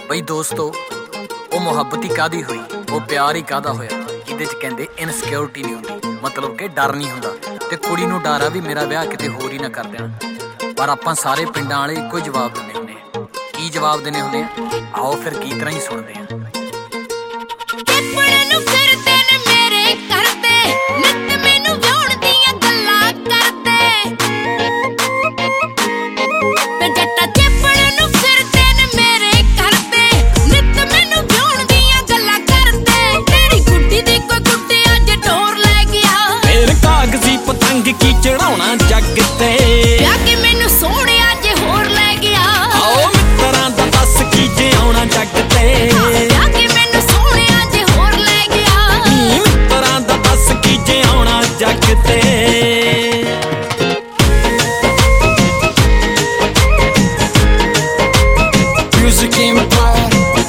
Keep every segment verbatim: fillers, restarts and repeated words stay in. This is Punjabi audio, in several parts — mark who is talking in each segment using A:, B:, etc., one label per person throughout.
A: ਬਈ ਦੋਸਤੋ ਉਹ ਮੁਹੱਬਤ ਹੀ ਕਾਹਦੀ ਹੋਈ, ਉਹ ਪਿਆਰ ਹੀ ਕਾਹਦਾ ਹੋਇਆ ਜਿਹਦੇ ਚ ਕਹਿੰਦੇ ਇਨਸਿਕਿਉਰਿਟੀ ਨਹੀਂ ਹੁੰਦੀ, ਮਤਲਬ ਕਿ ਡਰ ਨਹੀਂ ਹੁੰਦਾ। ਤੇ ਕੁੜੀ ਨੂੰ ਡਰ ਆ ਵੀ ਮੇਰਾ ਵਿਆਹ ਕਿਤੇ ਹੋਰ ਹੀ ਨਾ ਕਰ ਦੇਣਾ। ਪਰ ਆਪਾਂ ਸਾਰੇ ਪਿੰਡਾਂ ਵਾਲੇ ਇੱਕੋ ਹੀ ਜਵਾਬ ਦਿੰਦੇ ਹੁੰਦੇ ਆ। ਕੀ ਜਵਾਬ ਦਿੰਦੇ ਹੁੰਦੇ ਆ, ਆਓ ਫਿਰ ਕੀ ਤਰ੍ਹਾਂ ਹੀ ਸੁਣਦੇ ਆ।
B: ਕੀ ਚੜਾਉਣਾ ਜੱਗ ਤੇ
C: ਆ ਕੇ ਮੈਨੂੰ ਸੋਹਣਿਆ ਜੇ ਹੋਰ ਲੈ ਗਿਆ।
B: ਆਓ ਮਿੱਤਰਾਂ ਦਾ ਦੱਸ ਕੀ ਜੇ ਆਉਣਾ ਜੱਗ ਤੇ
C: ਆ ਕੇ ਮੈਨੂੰ ਸੋਹਣਿਆ ਜੇ ਹੋਰ ਲੈ ਗਿਆ।
B: ਮਿੱਤਰਾਂ ਦਾ ਦੱਸ ਕੀ ਜੇ ਆਉਣਾ ਜੱਗ ਤੇ Music Empire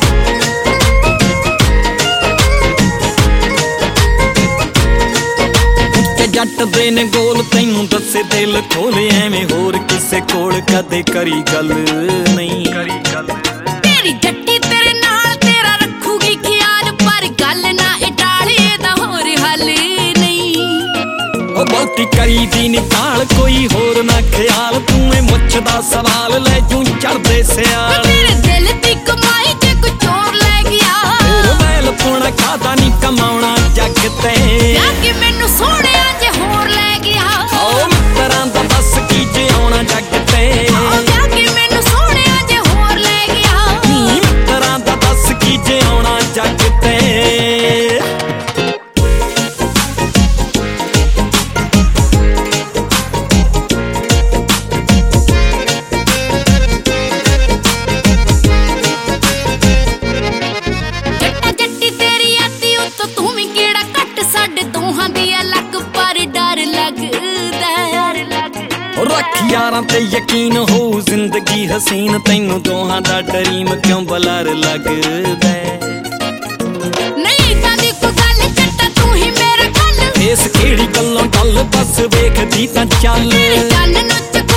B: ਜੱਟ ਦੇ ਨੇ ਗੋਲ ਤੈਨੂੰ ਦੱਸੇ ਦਿਲ ਖੋਲੇ ਐਵੇਂ ਹੋਰ ਕਿਸੇ ਕੋਲ ਕਦੇ ਕਰੀ ਗੱਲ ਨਹੀਂ।
C: ਤੇਰੀ ਜੱਟੀ ਤੇਰੇ ਨਾਲ ਤੇਰਾ ਰੱਖੂਗੀ ਖਿਆਲ, ਪਰ ਗੱਲ ਨਾ ਇਹ ਟਾਲੇ ਦਾ ਹੋਰ ਹੱਲ ਨਹੀਂ।
B: ਉਹ ਬਹੁਤੀ ਕਰੀ ਦੀ ਨਿਕਾਲ ਕੋਈ ਹੋਰ ਨਾ ਖਿਆਲ, ਤੂੰ ਇਹ ਮੁੱਛ ਦਾ ਸਵਾਲ ਲੈ ਜੂ ਚੜਦੇ ਸਿਆਲ।
C: ਤੇਰੇ ਦਿਲ ਦੀ ਕਮਾਈ ਜੇ ਕੋਈ ਚੋਰ ਲੈ ਗਿਆ।
B: ਫਿਰ ਮੈਲ ਪੁਣਾ ਖਾਦਾ ਨਹੀਂ ਕਮਾਉਣਾ ਜੱਗ ਤੇ
C: ਆ ਕੇ ਮੈਨੂੰ ਸੋਹਣਿਆ ਜੇ ਹੋਰ ਲੈ ਗਿਆ।
B: ਆਓ ਮਿੱਤਰਾਂ ਦਾ ਦੱਸ ਕੀ ਜੇ ਆਉਣਾ ਜੱਗ ਤੇ
C: ਆ ਕੇ ਮੈਨੂੰ ਸੋਹਣਿਆ ਜੇ ਹੋਰ ਲੈ ਗਿਆ।
B: ਮਿੱਤਰਾਂ ਦਾ ਦੱਸ ਕੀ ਜੇ ਆਉਣਾ ਜੱਗ ਤੇ
C: ਜੱਟਾ ਜੱਟੀ ਤੇਰੀ ਆਤੀ ਉੱਤੋਂ ਤੂੰ ਵੀ ਕਿਹੜਾ ਘੱਟ, ਸਾਡੇ ਦੋਹਾਂ ਦੀ ਅਲੱਗ ਪਰ ਡਰ ਲੱਗਦਾ।
B: ਰੱਖ ਯਾਰਾਂ ਤੇ ਯਕੀਨ ਹੋ ਜ਼ਿੰਦਗੀ ਹਸੀਨ, ਤੈਨੂੰ ਦੋਹਾਂ ਦਾ ਡਰੀਮ ਕਿਉਂ ਬਲਰ ਲੱਗਦਾ।
C: ਨਹੀਂ ਤਾਂ ਦੀ ਕੋਈ ਗੱਲ ਜੱਟਾ ਤੂੰ ਹੀ ਮੇਰਾ ਗੱਲ,
B: ਇਸ ਕਿਹੜੀ ਗੱਲੋਂ ਗੱਲ ਬਸ ਵੇਖਦੀ ਤਾਂ ਚੱਲ।
C: ਤੇਰੀ ਗੱਲ ਨੂੰ